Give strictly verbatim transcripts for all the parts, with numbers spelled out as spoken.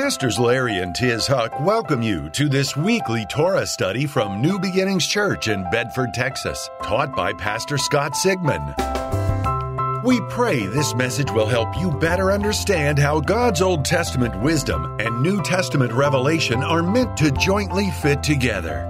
Pastors Larry and Tiz Huck welcome you to this weekly Torah study from New Beginnings Church in Bedford, Texas, taught by Pastor Scott Sigmund. We pray this message will help you better understand how God's Old Testament wisdom and New Testament revelation are meant to jointly fit together.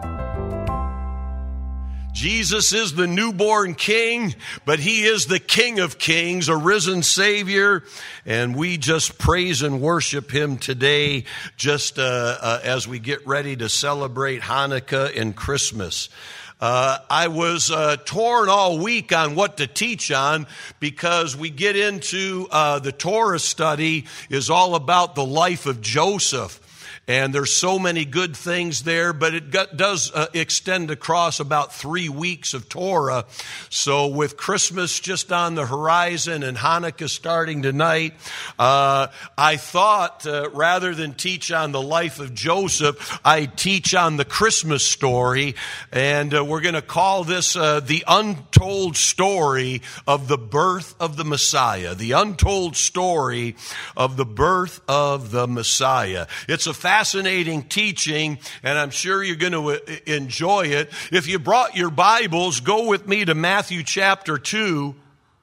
Jesus is the newborn King, but He is the King of Kings, a risen Savior, and we just praise and worship Him today just uh, uh, as we get ready to celebrate Hanukkah and Christmas. Uh, I was uh, torn all week on what to teach on because we get into uh, the Torah study is all about the life of Joseph. And there's so many good things there, but it got, does uh, extend across about three weeks of Torah. So with Christmas just on the horizon and Hanukkah starting tonight, uh, I thought uh, rather than teach on the life of Joseph, I'd teach on the Christmas story. And uh, we're going to call this uh, the untold story of the birth of the Messiah. The untold story of the birth of the Messiah. It's a fascinating teaching, and I'm sure you're going to enjoy it. If you brought your Bibles, go with me to Matthew chapter two.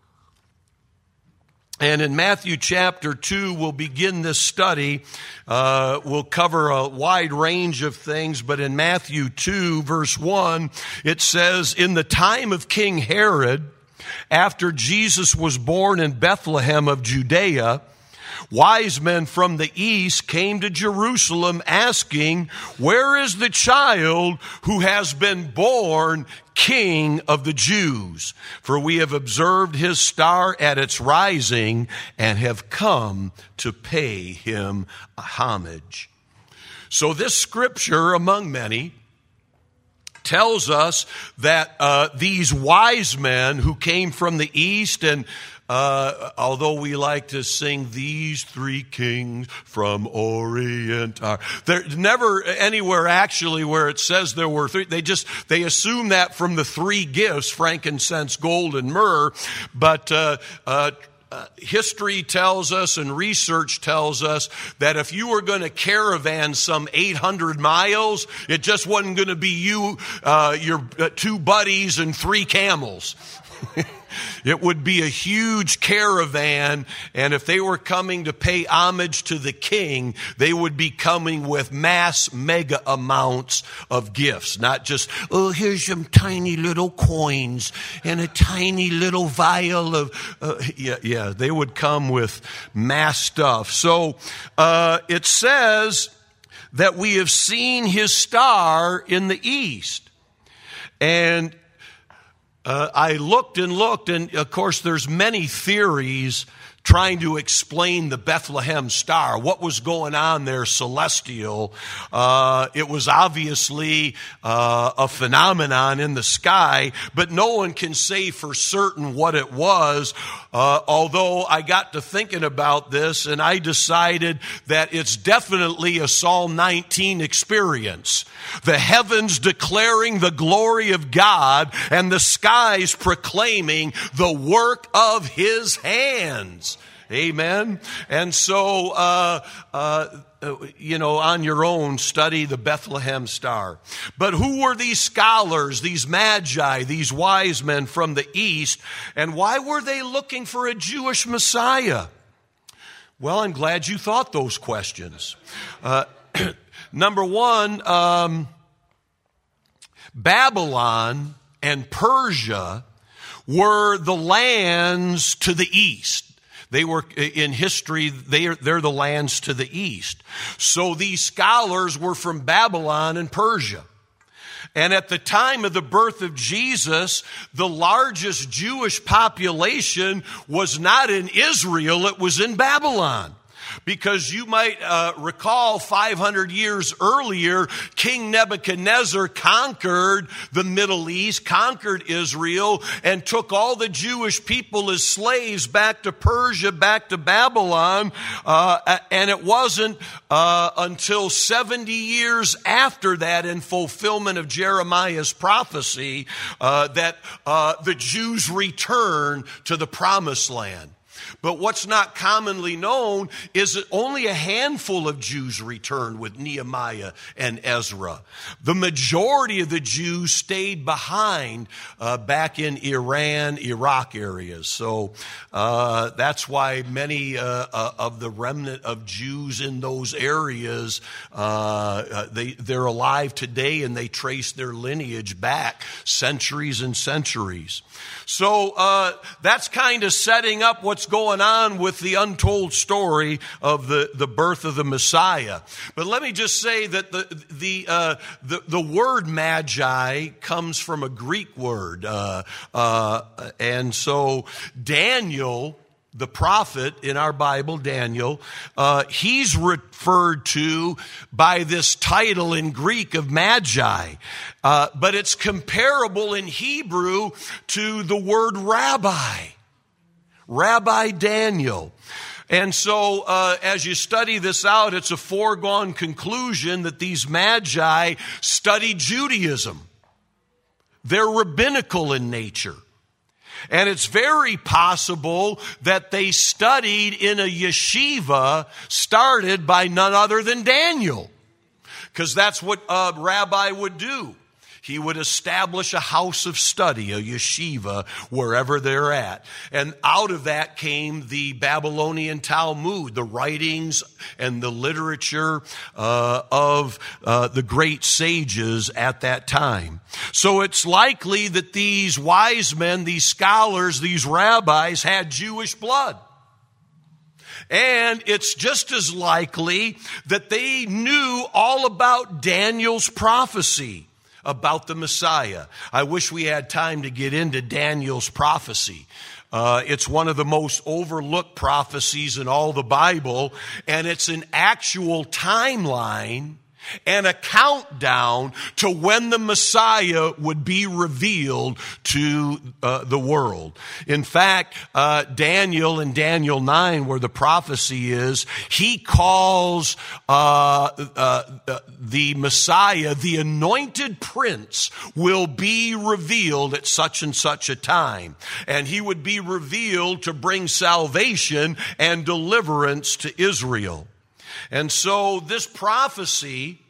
And in Matthew chapter two, we'll begin this study. Uh, we'll cover a wide range of things, but in Matthew two, verse one, it says, "In the time of King Herod, after Jesus was born in Bethlehem of Judea, wise men from the east came to Jerusalem asking, 'Where is the child who has been born King of the Jews? For we have observed his star at its rising and have come to pay him homage.'" So this scripture, among many, tells us that uh, these wise men who came from the east, and Uh, although we like to sing "These Three Kings from Orient are," there's never anywhere actually where it says there were three. They just, they assume that from the three gifts, frankincense, gold, and myrrh. But, uh, uh, Uh, history tells us and research tells us that if you were going to caravan some eight hundred miles, it just wasn't going to be you, uh, your uh, two buddies and three camels. It would be a huge caravan, and if they were coming to pay homage to the king, they would be coming with mass mega amounts of gifts. Not just, "Oh, here's some tiny little coins and a tiny little vial of," uh, yeah, yeah, they would come with mass stuff. So uh, it says that we have seen his star in the east. And Uh, I looked and looked, and of course there's many theories trying to explain the Bethlehem star, what was going on there celestial. Uh, it was obviously uh, a phenomenon in the sky, but no one can say for certain what it was. Uh, although I got to thinking about this, and I decided that it's definitely a Psalm nineteen experience. The heavens declaring the glory of God, and the skies proclaiming the work of His hands. Amen. And so, uh, uh, you know, on your own, study the Bethlehem star. But who were these scholars, these magi, these wise men from the east, and why were they looking for a Jewish Messiah? Well, I'm glad you thought those questions. Uh, number one, um, Babylon and Persia were the lands to the east. They were, in history, they are, they're the lands to the east. So these scholars were from Babylon and Persia. And at the time of the birth of Jesus, the largest Jewish population was not in Israel, it was in Babylon. Because you might uh, recall five hundred years earlier, King Nebuchadnezzar conquered the Middle East, conquered Israel, and took all the Jewish people as slaves back to Persia, back to Babylon. Uh, and it wasn't uh, until seventy years after that, in fulfillment of Jeremiah's prophecy, uh, that uh, the Jews returned to the Promised Land. But what's not commonly known is that only a handful of Jews returned with Nehemiah and Ezra. The majority of the Jews stayed behind uh, back in Iran, Iraq areas. So uh, that's why many uh, uh, of the remnant of Jews in those areas, uh, they, they're alive today, and they trace their lineage back centuries and centuries. So uh, that's kind of setting up what's going on with the untold story of the, the birth of the Messiah. But let me just say that the the uh, the, the word magi comes from a Greek word, uh, uh, and so Daniel, the prophet in our Bible, Daniel, uh, he's referred to by this title in Greek of magi. Uh, but it's comparable in Hebrew to the word rabbi. Rabbi Daniel. And so uh, as you study this out, it's a foregone conclusion that these magi studied Judaism. They're rabbinical in nature. And it's very possible that they studied in a yeshiva started by none other than Daniel. Because that's what a rabbi would do. He would establish a house of study, a yeshiva, wherever they're at. And out of that came the Babylonian Talmud, the writings and the literature uh, of uh, the great sages at that time. So it's likely that these wise men, these scholars, these rabbis had Jewish blood. And it's just as likely that they knew all about Daniel's prophecy about the Messiah. I wish we had time to get into Daniel's prophecy. Uh, it's one of the most overlooked prophecies in all the Bible, and it's an actual timeline and a countdown to when the Messiah would be revealed to uh, the world. In fact, uh, Daniel in Daniel nine, where the prophecy is, he calls uh, uh, uh, the Messiah, the anointed prince, will be revealed at such and such a time. And he would be revealed to bring salvation and deliverance to Israel. And so this prophecy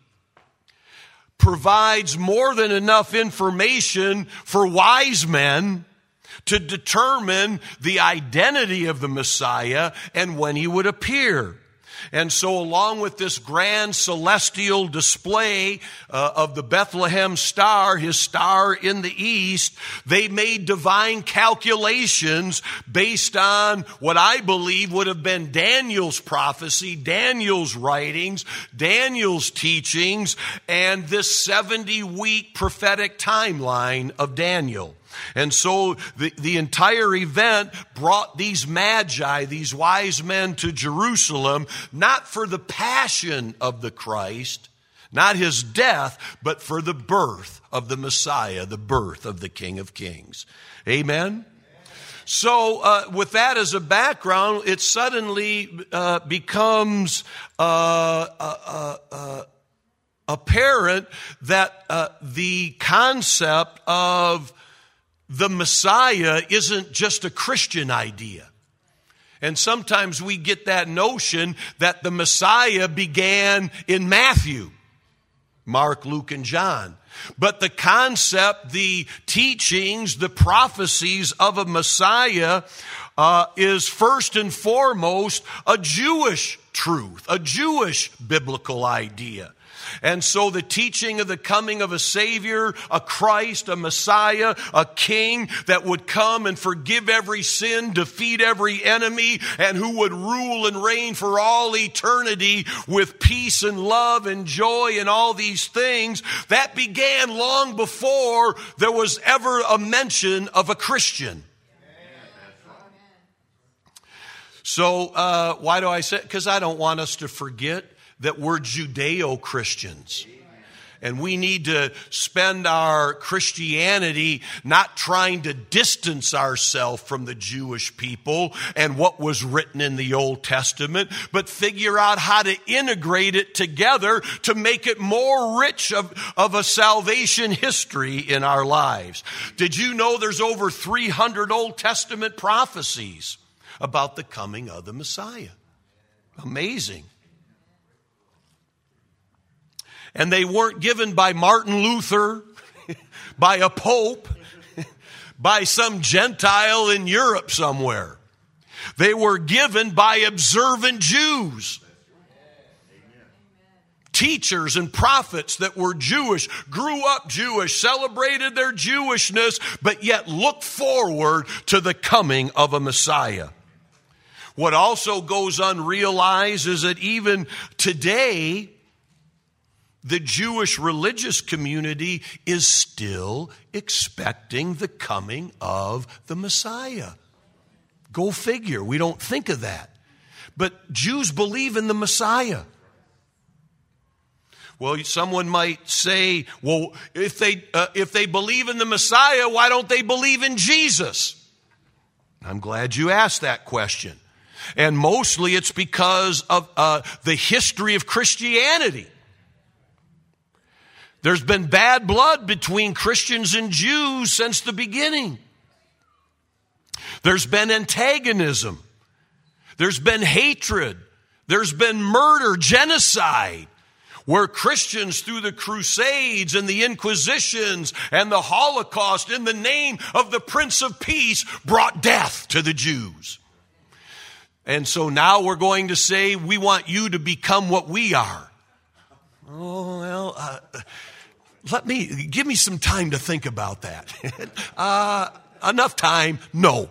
provides more than enough information for wise men to determine the identity of the Messiah and when he would appear. And so along with this grand celestial display uh, of the Bethlehem star, his star in the east, they made divine calculations based on what I believe would have been Daniel's prophecy, Daniel's writings, Daniel's teachings, and this seventy-week prophetic timeline of Daniel. And so the, the entire event brought these magi, these wise men, to Jerusalem, not for the passion of the Christ, not his death, but for the birth of the Messiah, the birth of the King of Kings. Amen? So uh, with that as a background, it suddenly uh, becomes uh, uh, uh, uh, apparent that uh, the concept of the Messiah isn't just a Christian idea. And sometimes we get that notion that the Messiah began in Matthew, Mark, Luke, and John. But the concept, the teachings, the prophecies of a Messiah uh, is first and foremost a Jewish truth, a Jewish biblical idea. And so the teaching of the coming of a Savior, a Christ, a Messiah, a King that would come and forgive every sin, defeat every enemy, and who would rule and reign for all eternity with peace and love and joy and all these things, that began long before there was ever a mention of a Christian. So uh, why do I say it? Because I don't want us to forget that we're Judeo-Christians. And we need to spend our Christianity not trying to distance ourselves from the Jewish people and what was written in the Old Testament, but figure out how to integrate it together to make it more rich of, of a salvation history in our lives. Did you know there's over three hundred Old Testament prophecies about the coming of the Messiah. Amazing. And they weren't given by Martin Luther, by a pope, by some Gentile in Europe somewhere. They were given by observant Jews. Teachers and prophets that were Jewish, grew up Jewish, celebrated their Jewishness, but yet looked forward to the coming of a Messiah. What also goes unrealized is that even today, the Jewish religious community is still expecting the coming of the Messiah. Go figure. We don't think of that. But Jews believe in the Messiah. Well, someone might say, well, if they uh, if they believe in the Messiah, why don't they believe in Jesus? I'm glad you asked that question. And mostly it's because of uh, the history of Christianity. There's been bad blood between Christians and Jews since the beginning. There's been antagonism. There's been hatred. There's been murder, genocide, where Christians through the Crusades and the Inquisitions and the Holocaust in the name of the Prince of Peace brought death to the Jews. And so now we're going to say, we want you to become what we are. Oh, well, uh, let me, give me some time to think about that. uh, enough time? No.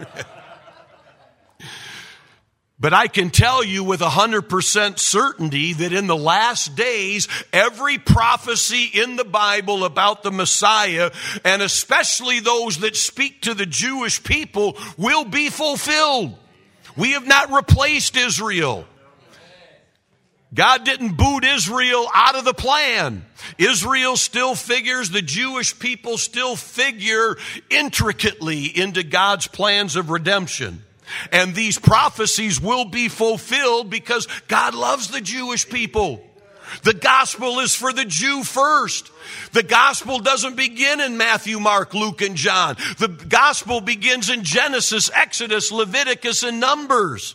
But I can tell you with one hundred percent certainty that in the last days, every prophecy in the Bible about the Messiah, and especially those that speak to the Jewish people, will be fulfilled. We have not replaced Israel. God didn't boot Israel out of the plan. Israel still figures, the Jewish people still figure intricately into God's plans of redemption. And these prophecies will be fulfilled because God loves the Jewish people. The gospel is for the Jew first. The gospel doesn't begin in Matthew, Mark, Luke, and John. The gospel begins in Genesis, Exodus, Leviticus, and Numbers.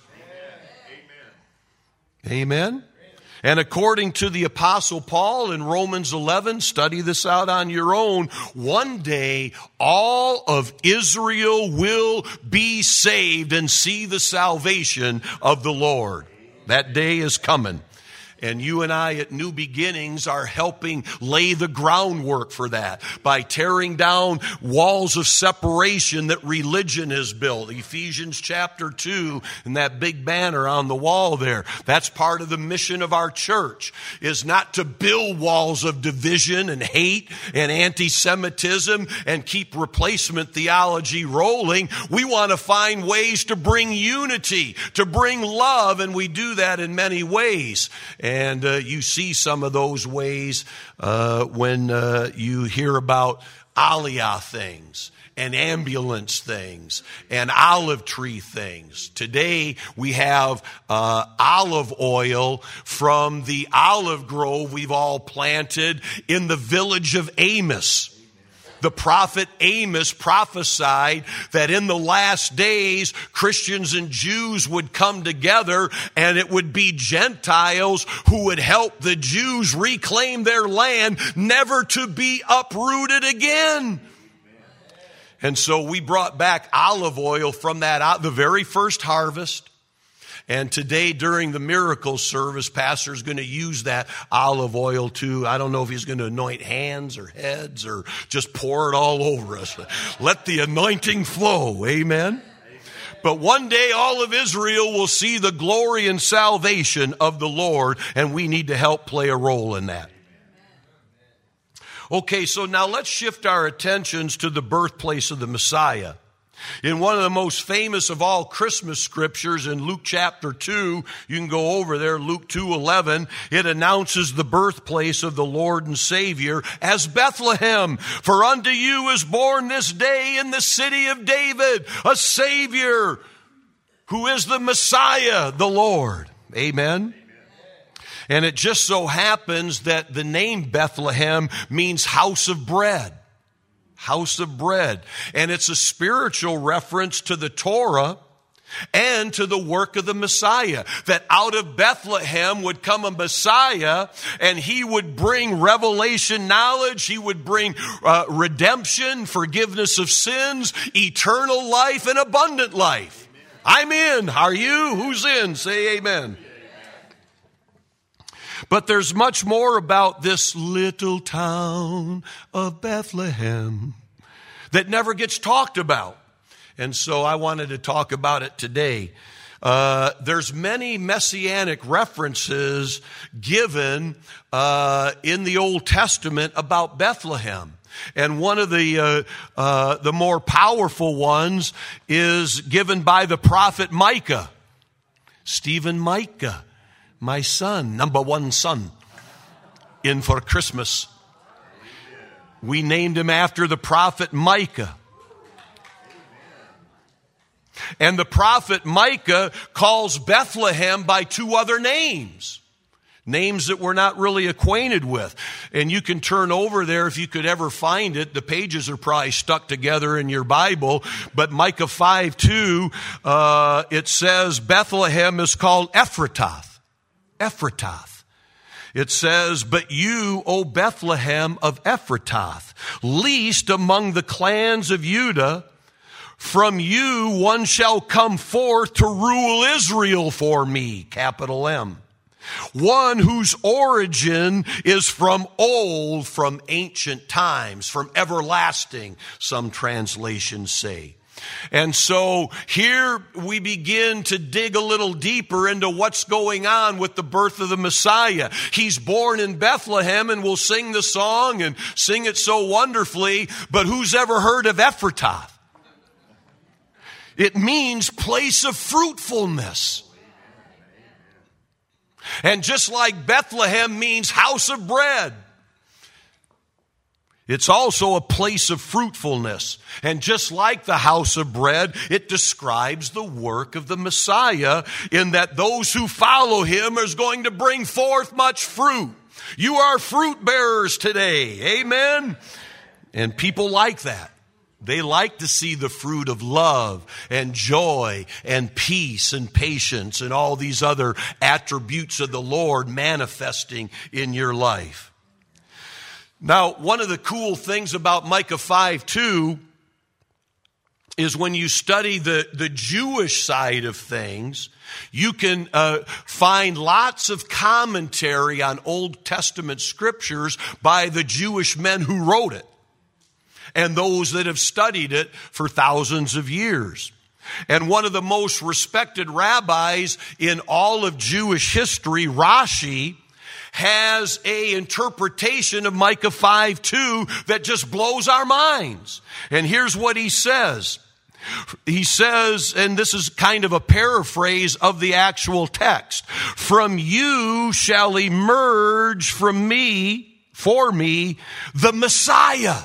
Amen. Amen. And according to the Apostle Paul in Romans eleven, study this out on your own, one day all of Israel will be saved and see the salvation of the Lord. That day is coming. And you and I at New Beginnings are helping lay the groundwork for that by tearing down walls of separation that religion has built. Ephesians chapter two and that big banner on the wall there. That's part of the mission of our church, is not to build walls of division and hate and anti-Semitism and keep replacement theology rolling. We want to find ways to bring unity, to bring love, and we do that in many ways. And uh, you see some of those ways uh, when uh, you hear about Aliyah things and ambulance things and olive tree things. Today we have uh, olive oil from the olive grove we've all planted in the village of Amos. The prophet Amos prophesied that in the last days, Christians and Jews would come together, and it would be Gentiles who would help the Jews reclaim their land, never to be uprooted again. And so we brought back olive oil from that, the very first harvest. And today during the miracle service, pastor's going to use that olive oil to, I don't know if he's going to anoint hands or heads or just pour it all over us. Let the anointing flow. Amen. But one day all of Israel will see the glory and salvation of the Lord, and we need to help play a role in that. Okay, so now let's shift our attentions to the birthplace of the Messiah. In one of the most famous of all Christmas scriptures, in Luke chapter two, you can go over there, Luke two eleven, it announces the birthplace of the Lord and Savior as Bethlehem. For unto you is born this day in the city of David a Savior who is the Messiah, the Lord. Amen. And it just so happens that the name Bethlehem means house of bread. House of bread. And it's a spiritual reference to the Torah and to the work of the Messiah. That out of Bethlehem would come a Messiah, and he would bring revelation knowledge, he would bring uh, redemption, forgiveness of sins, eternal life, and abundant life. Amen. I'm in. Are you? Who's in? Say amen. But there's much more about this little town of Bethlehem that never gets talked about. And so I wanted to talk about it today. Uh, there's many messianic references given uh, in the Old Testament about Bethlehem. And one of the uh, uh, the more powerful ones is given by the prophet Micah. Stephen Micah. My son, number one son, in for Christmas. We named him after the prophet Micah. And the prophet Micah calls Bethlehem by two other names. Names that we're not really acquainted with. And you can turn over there if you could ever find it. The pages are probably stuck together in your Bible. But Micah five two, uh, it says Bethlehem is called Ephratah. Ephratah. It says, but you, O Bethlehem of Ephratah, least among the clans of Judah, from you one shall come forth to rule Israel for me, capital M. One whose origin is from old, from ancient times, from everlasting, some translations say. And so here we begin to dig a little deeper into what's going on with the birth of the Messiah. He's born in Bethlehem, and we'll sing the song and sing it so wonderfully, but who's ever heard of Ephratah? It means place of fruitfulness. And just like Bethlehem means house of bread, it's also a place of fruitfulness. And just like the house of bread, it describes the work of the Messiah in that those who follow him are going to bring forth much fruit. You are fruit bearers today. Amen? And people like that. They like to see the fruit of love and joy and peace and patience and all these other attributes of the Lord manifesting in your life. Now, one of the cool things about Micah five two is when you study the, the Jewish side of things, you can uh, find lots of commentary on Old Testament scriptures by the Jewish men who wrote it and those that have studied it for thousands of years. And one of the most respected rabbis in all of Jewish history, Rashi, has a interpretation of Micah five two that just blows our minds. And here's what he says. He says, and this is kind of a paraphrase of the actual text, from you shall emerge from me, for me, the Messiah.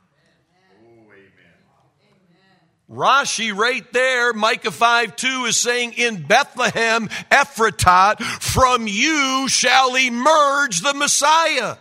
Rashi right there, Micah five two is saying, in Bethlehem, Ephratah, from you shall emerge the Messiah.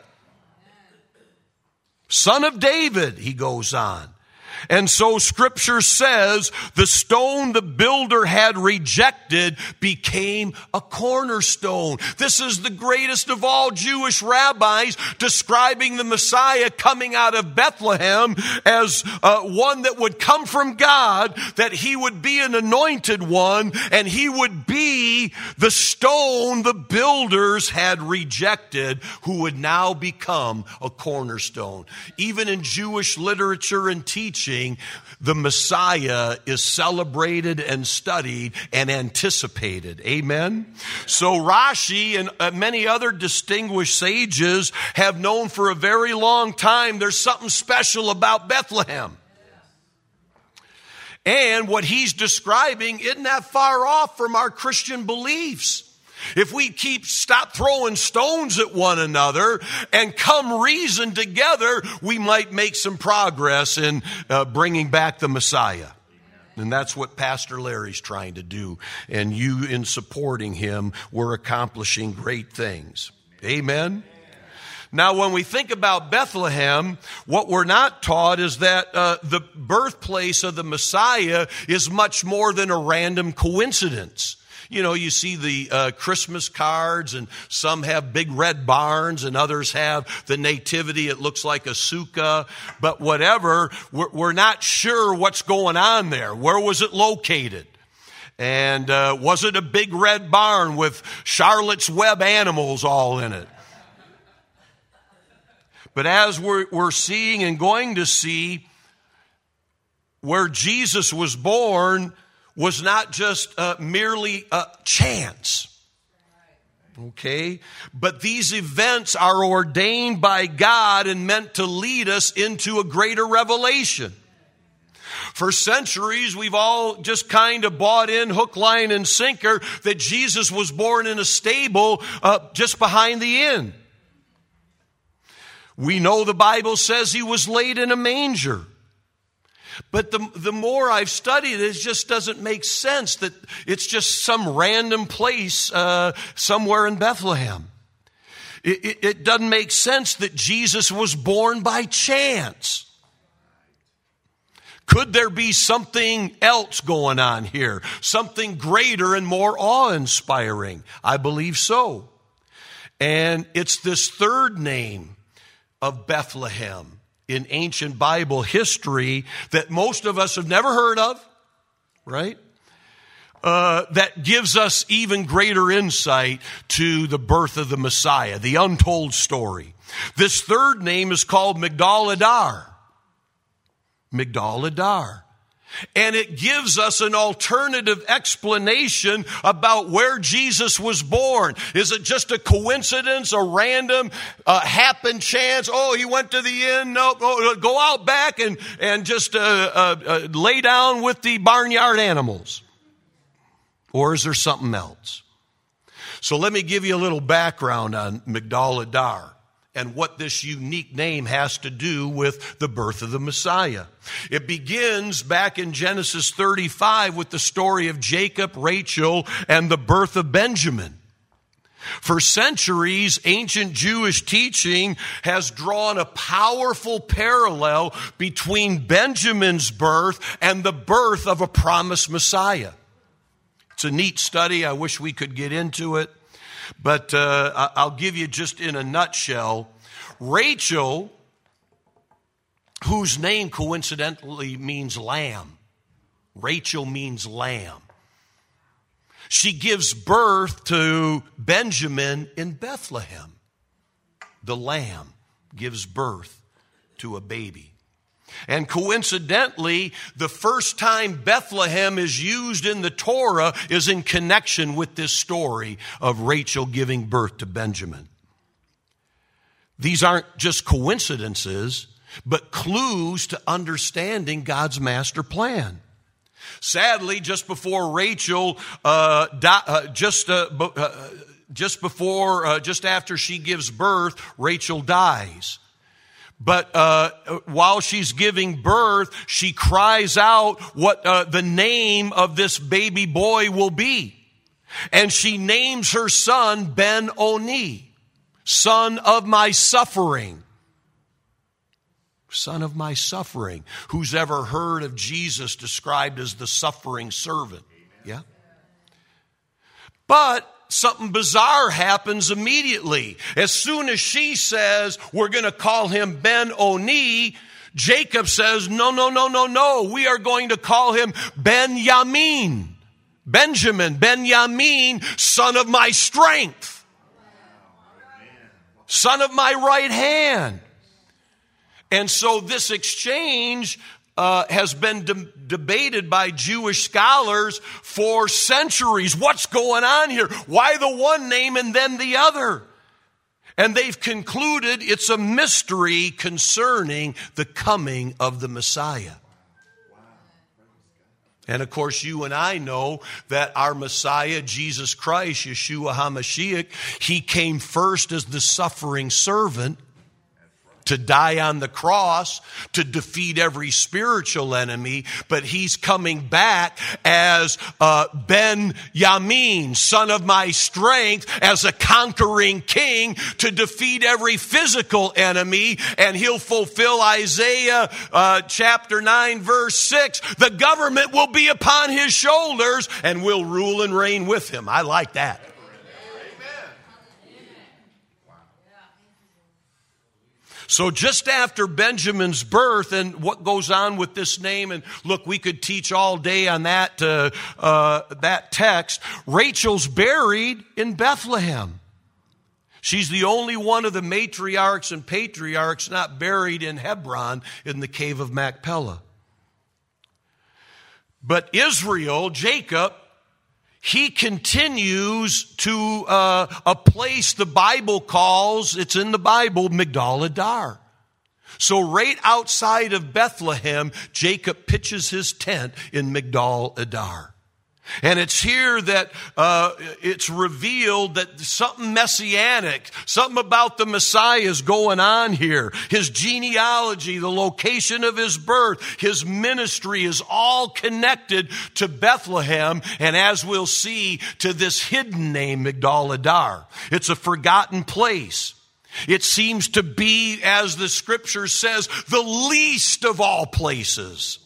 Son of David, he goes on. And so Scripture says the stone the builder had rejected became a cornerstone. This is the greatest of all Jewish rabbis describing the Messiah coming out of Bethlehem as uh, one that would come from God, that he would be an anointed one, and he would be the stone the builders had rejected, who would now become a cornerstone. Even in Jewish literature and teaching, the Messiah is celebrated and studied and anticipated. Amen? So Rashi and many other distinguished sages have known for a very long time there's something special about Bethlehem. And what he's describing isn't that far off from our Christian beliefs. If we keep stop throwing stones at one another and come reason together, we might make some progress in uh, bringing back the Messiah. And that's what Pastor Larry's trying to do. And you, in supporting him, we're accomplishing great things. Amen? Now, when we think about Bethlehem, what we're not taught is that uh, the birthplace of the Messiah is much more than a random coincidence. You know, you see the uh, Christmas cards, and some have big red barns, and others have the nativity. It looks like a sukkah, but whatever, we're, we're not sure what's going on there. Where was it located? And uh, was it a big red barn with Charlotte's Web animals all in it? But as we're, we're seeing and going to see, where Jesus was born was not just uh, merely a chance. Okay? But these events are ordained by God and meant to lead us into a greater revelation. For centuries, we've all just kind of bought in hook, line, and sinker that Jesus was born in a stable uh, just behind the inn. We know the Bible says he was laid in a manger. But the, the more I've studied it, it just doesn't make sense that it's just some random place uh, somewhere in Bethlehem. It, it, it doesn't make sense that Jesus was born by chance. Could there be something else going on here? Something greater and more awe-inspiring? I believe so. And it's this third name of Bethlehem in ancient Bible history that most of us have never heard of, right? Uh, that gives us even greater insight to the birth of the Messiah, the untold story. This third name is called Migdal Adar. Migdal Adar. And it gives us an alternative explanation about where Jesus was born. Is it just a coincidence, a random, uh, happen chance? Oh, he went to the inn. No, go, go out back and, and just uh, uh, uh, lay down with the barnyard animals. Or is there something else? So let me give you a little background on Migdal Adar and what this unique name has to do with the birth of the Messiah. It begins back in Genesis thirty-five with the story of Jacob, Rachel, and the birth of Benjamin. For centuries, ancient Jewish teaching has drawn a powerful parallel between Benjamin's birth and the birth of a promised Messiah. It's a neat study. I wish we could get into it. But uh, I'll give you just in a nutshell. Rachel, whose name coincidentally means lamb. Rachel means lamb. She gives birth to Benjamin in Bethlehem. The lamb gives birth to a baby. And coincidentally, the first time Bethlehem is used in the Torah is in connection with this story of Rachel giving birth to Benjamin. These aren't just coincidences, but clues to understanding God's master plan. Sadly, just before Rachel, uh, di- uh, just uh, uh, just before, uh, just after she gives birth, Rachel dies. But uh, while she's giving birth, she cries out what uh, the name of this baby boy will be. And she names her son Ben-Oni, son of my suffering. Son of my suffering. Who's ever heard of Jesus described as the suffering servant? Yeah. But something bizarre happens immediately. As soon as she says, we're going to call him Ben-Oni, Jacob says, no, no, no, no, no. We are going to call him Ben-Yamin. Benjamin, Ben-Yamin, son of my strength. Son of my right hand. And so this exchange uh, has been de- debated by Jewish scholars for centuries. What's going on here? Why the one name and then the other? And they've concluded it's a mystery concerning the coming of the Messiah. And of course, you and I know that our Messiah, Jesus Christ, Yeshua HaMashiach, he came first as the suffering servant. to die on the cross, to defeat every spiritual enemy, but he's coming back as uh, Ben-Yamin, son of my strength, as a conquering king to defeat every physical enemy, and he'll fulfill Isaiah uh, chapter nine, verse six. The government will be upon his shoulders and will rule and reign with him. I like that. So just after Benjamin's birth, and what goes on with this name, and look, we could teach all day on that, uh, uh, that text. Rachel's buried in Bethlehem. She's the only one of the matriarchs and patriarchs not buried in Hebron in the cave of Machpelah. But Israel, Jacob, he continues to uh, a place the Bible calls, it's in the Bible, Migdal Adar. So right outside of Bethlehem, Jacob pitches his tent in Migdal Adar. And it's here that uh, it's revealed that something messianic, something about the Messiah is going on here. His genealogy, the location of his birth, his ministry is all connected to Bethlehem, and as we'll see, to this hidden name, Migdal Adar. It's a forgotten place. It seems to be, as the scripture says, the least of all places.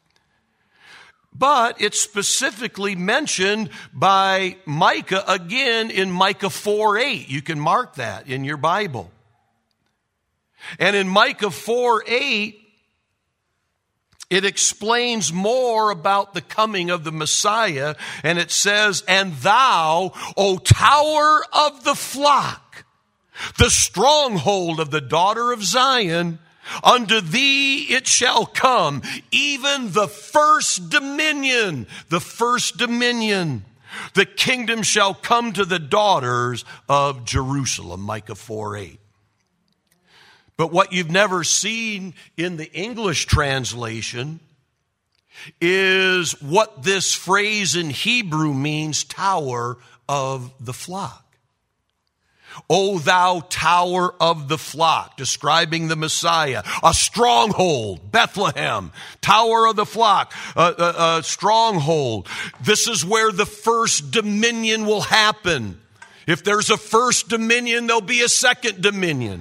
But it's specifically mentioned by Micah again in Micah four eight. You can mark that in your Bible. And in Micah four eight, it explains more about the coming of the Messiah. And it says, "And thou, O tower of the flock, the stronghold of the daughter of Zion, unto thee it shall come, even the first dominion, the first dominion. The kingdom shall come to the daughters of Jerusalem," Micah four eight. But what you've never seen in the English translation is what this phrase in Hebrew means, tower of the flock. O thou tower of the flock, describing the Messiah, a stronghold, Bethlehem, tower of the flock, a, a, a stronghold. This is where the first dominion will happen. If there's a first dominion, there'll be a second dominion.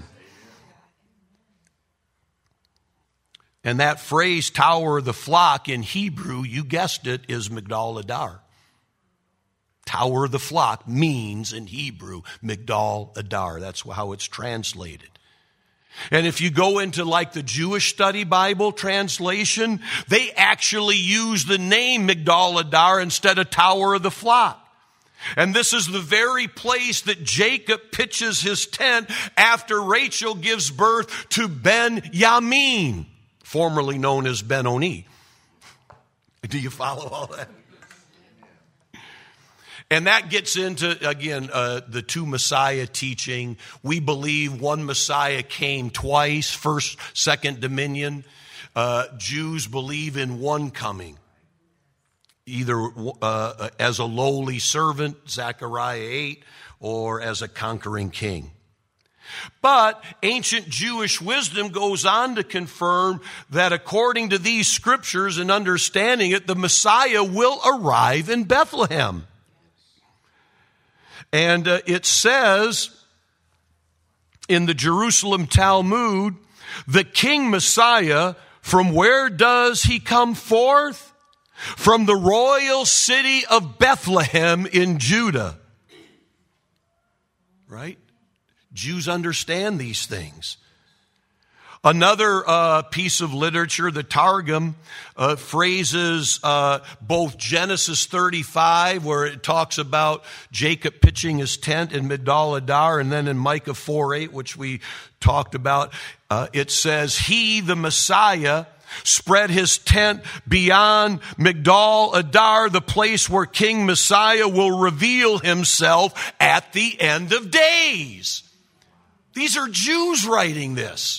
And that phrase, tower of the flock, in Hebrew, you guessed it, is Migdal Adar. Tower of the flock means in Hebrew, Migdal Adar. That's how it's translated. And if you go into like the Jewish Study Bible translation, they actually use the name Migdal Adar instead of Tower of the Flock. And this is the very place that Jacob pitches his tent after Rachel gives birth to Ben-Yamin, formerly known as Ben-Oni. Do you follow all that? And that gets into, again, uh, the two Messiah teaching. We believe one Messiah came twice, first, second dominion. Uh, Jews believe in one coming, either uh, as a lowly servant, Zechariah eight, or as a conquering king. But ancient Jewish wisdom goes on to confirm that according to these scriptures and understanding it, the Messiah will arrive in Bethlehem. And uh, it says in the Jerusalem Talmud, the King Messiah, from where does he come forth? From the royal city of Bethlehem in Judah. Right? Jews understand these things. Another uh, piece of literature, the Targum, uh, phrases uh, both Genesis thirty-five, where it talks about Jacob pitching his tent in Migdal Adar, and then in Micah four eight, which we talked about, uh, it says, he, the Messiah, spread his tent beyond Migdal Adar, the place where King Messiah will reveal himself at the end of days. These are Jews writing this.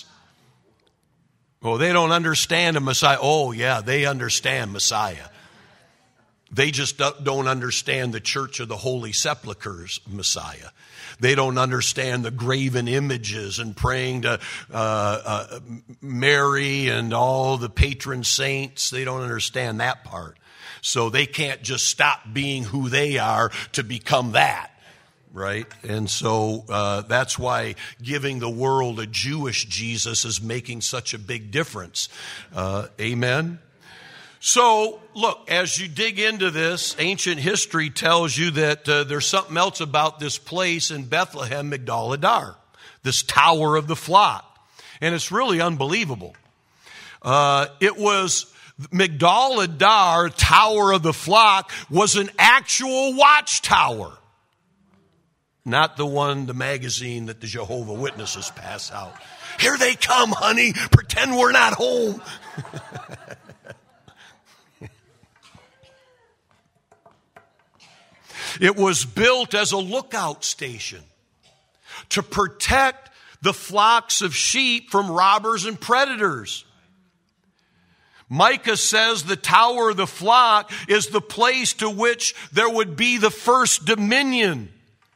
Oh, they don't understand a Messiah. Oh, yeah, they understand Messiah. They just don't understand the Church of the Holy Sepulchre's Messiah. They don't understand the graven images and praying to uh, uh, Mary and all the patron saints. They don't understand that part. So they can't just stop being who they are to become that, right? And so uh, that's why giving the world a Jewish Jesus is making such a big difference. Uh, amen? So, look, as you dig into this, ancient history tells you that uh, there's something else about this place in Bethlehem, Migdal Adar, this tower of the flock. And it's really unbelievable. Uh, it was Migdal Adar, Tower of the Flock, was an actual watchtower. Not the one, the magazine that the Jehovah Witnesses pass out. Here they come, honey. Pretend we're not home. It was built as a lookout station to protect the flocks of sheep from robbers and predators. Micah says the tower of the flock is the place to which there would be the first dominion.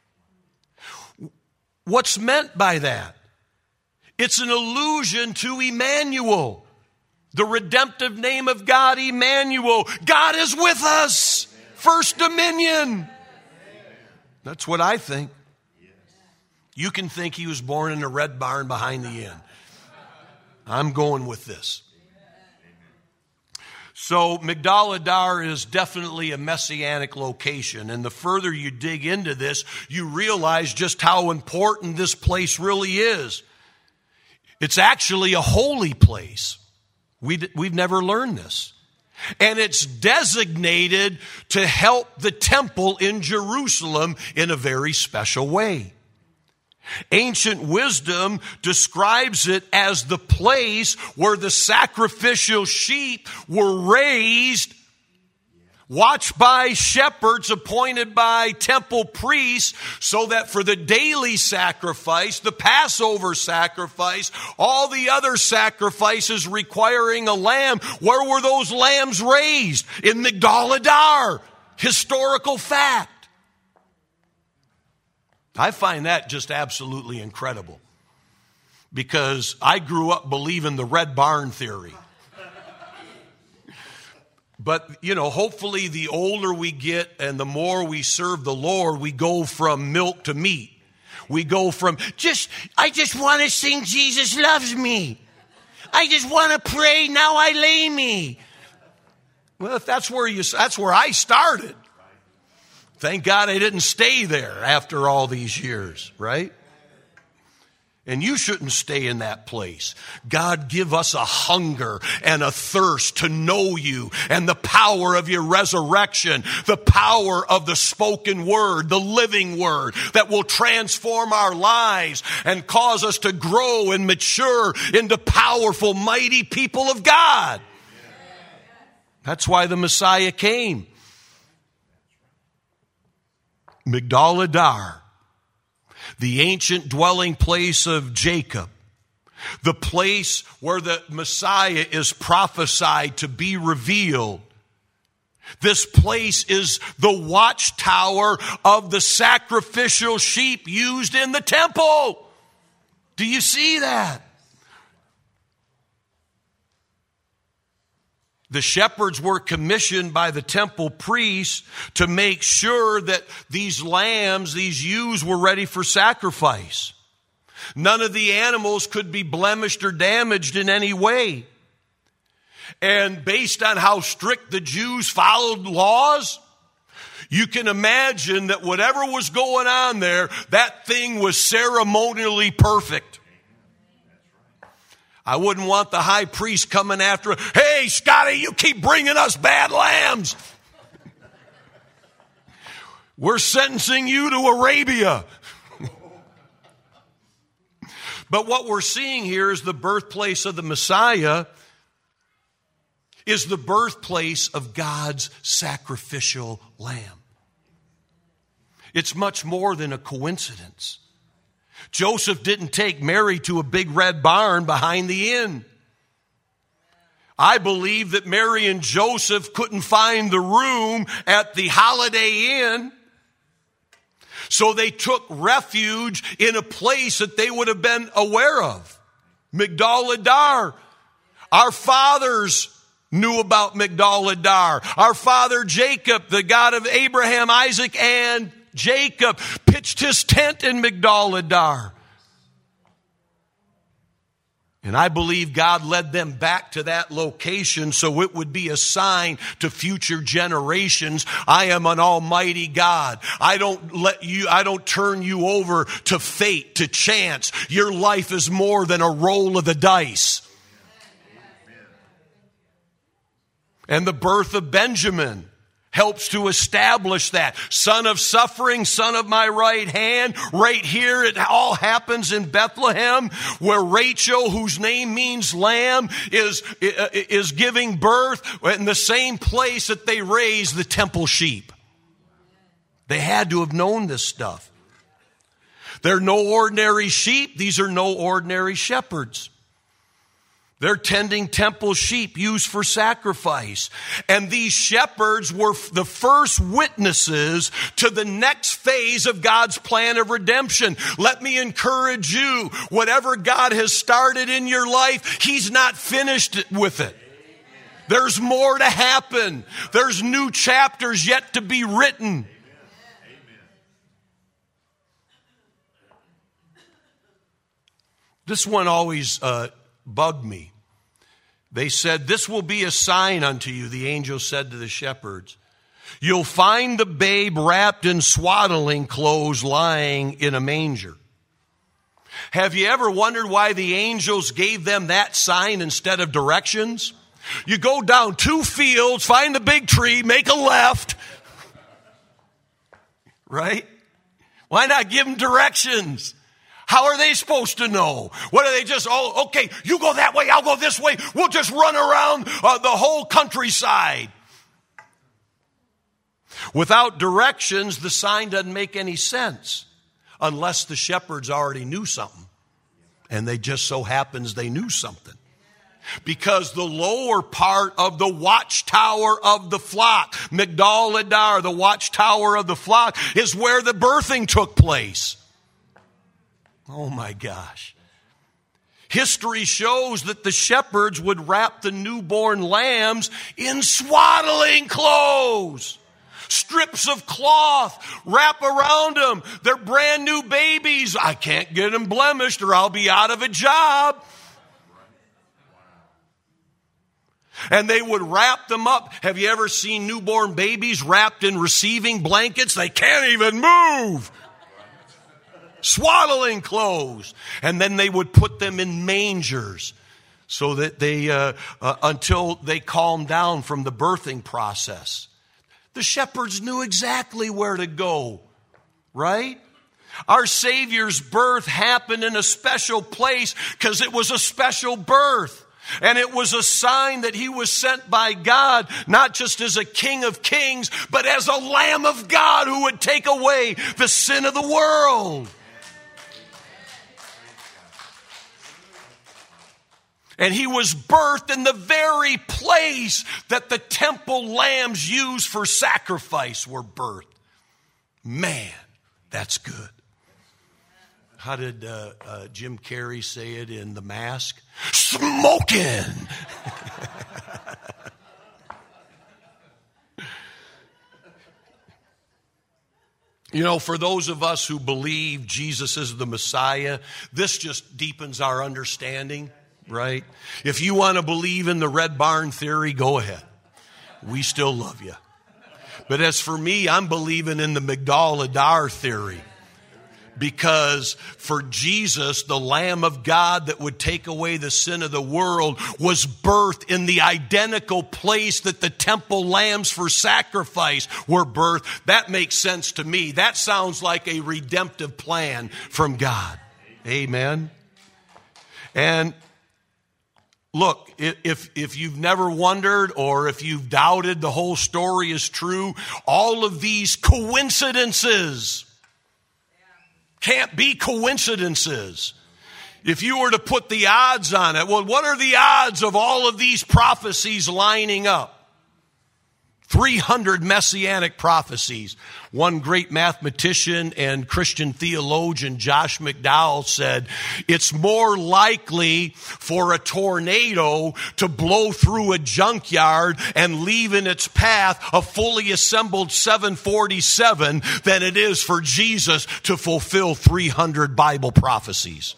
What's meant by that? It's an allusion to Emmanuel, the redemptive name of God, Emmanuel. God is with us. First dominion. That's what I think. You can think he was born in a red barn behind the inn. I'm going with this. So Migdal Adar is definitely a messianic location. And the further you dig into this, you realize just how important this place really is. It's actually a holy place. We, we've never learned this. And it's designated to help the temple in Jerusalem in a very special way. Ancient wisdom describes it as the place where the sacrificial sheep were raised, watched by shepherds appointed by temple priests, so that for the daily sacrifice, the Passover sacrifice, all the other sacrifices requiring a lamb, where were those lambs raised? In Migdal Adar. Historical fact. I find that just absolutely incredible, because I grew up believing the red barn theory. But, you know, hopefully the older we get and the more we serve the Lord, we go from milk to meat. We go from just, I just want to sing Jesus loves me. I just want to pray, now I lay me. Well, if that's where you, that's where I started. Thank God I didn't stay there after all these years, right? And you shouldn't stay in that place. God, give us a hunger and a thirst to know you and the power of your resurrection, the power of the spoken word, the living word that will transform our lives and cause us to grow and mature into powerful, mighty people of God. That's why the Messiah came. Migdal Adar, the ancient dwelling place of Jacob, the place where the Messiah is prophesied to be revealed. This place is the watchtower of the sacrificial sheep used in the temple. Do you see that? The shepherds were commissioned by the temple priests to make sure that these lambs, these ewes, were ready for sacrifice. None of the animals could be blemished or damaged in any way. And based on how strict the Jews followed laws, you can imagine that whatever was going on there, that thing was ceremonially perfect. I wouldn't want the high priest coming after, hey, Scotty, you keep bringing us bad lambs. We're sentencing you to Arabia. But what we're seeing here is the birthplace of the Messiah is the birthplace of God's sacrificial lamb. It's much more than a coincidence. Joseph didn't take Mary to a big red barn behind the inn. I believe that Mary and Joseph couldn't find the room at the Holiday Inn, so they took refuge in a place that they would have been aware of. Migdal Adar. Our fathers knew about Migdal Adar. Our father Jacob, the God of Abraham, Isaac, and Jacob, pitched his tent in Migdal Adar. And I believe God led them back to that location so it would be a sign to future generations. I am an almighty God. I don't let you, I don't turn you over to fate, to chance. Your life is more than a roll of the dice. And the birth of Benjamin helps to establish that. Son of suffering, son of my right hand. Right here, it all happens in Bethlehem, where Rachel, whose name means lamb, is, is giving birth in the same place that they raised the temple sheep. They had to have known this stuff. They're no ordinary sheep. These are no ordinary shepherds. They're tending temple sheep used for sacrifice. And these shepherds were the first witnesses to the next phase of God's plan of redemption. Let me encourage you, whatever God has started in your life, He's not finished with it. There's more to happen. There's new chapters yet to be written. This one always uh, bugged me. They said, "This will be a sign unto you," the angel said to the shepherds. "You'll find the babe wrapped in swaddling clothes lying in a manger." Have you ever wondered why the angels gave them that sign instead of directions? You go down two fields, find the big tree, make a left. Right? Why not give them directions? How are they supposed to know? What are they just, oh, okay, you go that way, I'll go this way. We'll just run around uh, the whole countryside. Without directions, the sign doesn't make any sense unless the shepherds already knew something. And they just so happens they knew something. Because the lower part of the watchtower of the flock, Migdal Adar, the watchtower of the flock, is where the birthing took place. Oh my gosh. History shows that the shepherds would wrap the newborn lambs in swaddling clothes. Strips of cloth wrap around them. They're brand new babies. I can't get them blemished or I'll be out of a job. And they would wrap them up. Have you ever seen newborn babies wrapped in receiving blankets? They can't even move. Swaddling clothes. And then they would put them in mangers so that they, uh, uh, until they calmed down from the birthing process. The shepherds knew exactly where to go, right? Our Savior's birth happened in a special place because it was a special birth. And it was a sign that He was sent by God, not just as a King of Kings, but as a Lamb of God who would take away the sin of the world. And He was birthed in the very place that the temple lambs used for sacrifice were birthed. Man, that's good. How did uh, uh, Jim Carrey say it in The Mask? Smoking! You know, for those of us who believe Jesus is the Messiah, this just deepens our understanding. Right? If you want to believe in the Red Barn theory, go ahead. We still love you. But as for me, I'm believing in the Migdal Adar theory. Because for Jesus, the Lamb of God that would take away the sin of the world was birthed in the identical place that the temple lambs for sacrifice were birthed. That makes sense to me. That sounds like a redemptive plan from God. Amen. And look, if if you've never wondered or if you've doubted the whole story is true, all of these coincidences can't be coincidences. If you were to put the odds on it, well, what are the odds of all of these prophecies lining up? three hundred messianic prophecies. One great mathematician and Christian theologian, Josh McDowell, said, it's more likely for a tornado to blow through a junkyard and leave in its path a fully assembled seven forty-seven than it is for Jesus to fulfill three hundred Bible prophecies.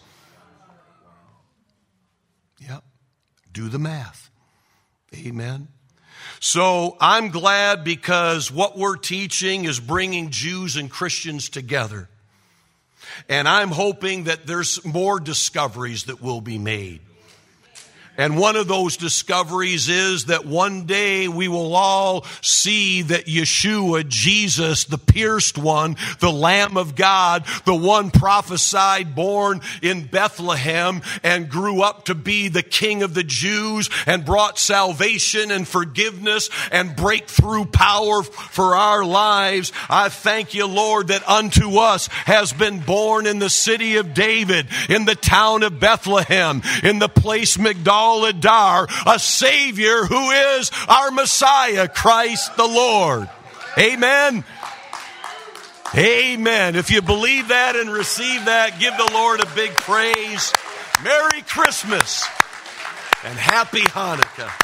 Yep. Do the math. Amen. So I'm glad because what we're teaching is bringing Jews and Christians together. And I'm hoping that there's more discoveries that will be made. And one of those discoveries is that one day we will all see that Yeshua, Jesus, the pierced one, the Lamb of God, the one prophesied, born in Bethlehem and grew up to be the King of the Jews and brought salvation and forgiveness and breakthrough power for our lives. I thank you, Lord, that unto us has been born in the city of David, in the town of Bethlehem, in the place Migdal Adar, a Savior who is our Messiah, Christ the Lord. Amen. Amen. If you believe that and receive that, give the Lord a big praise. Merry Christmas and Happy Hanukkah.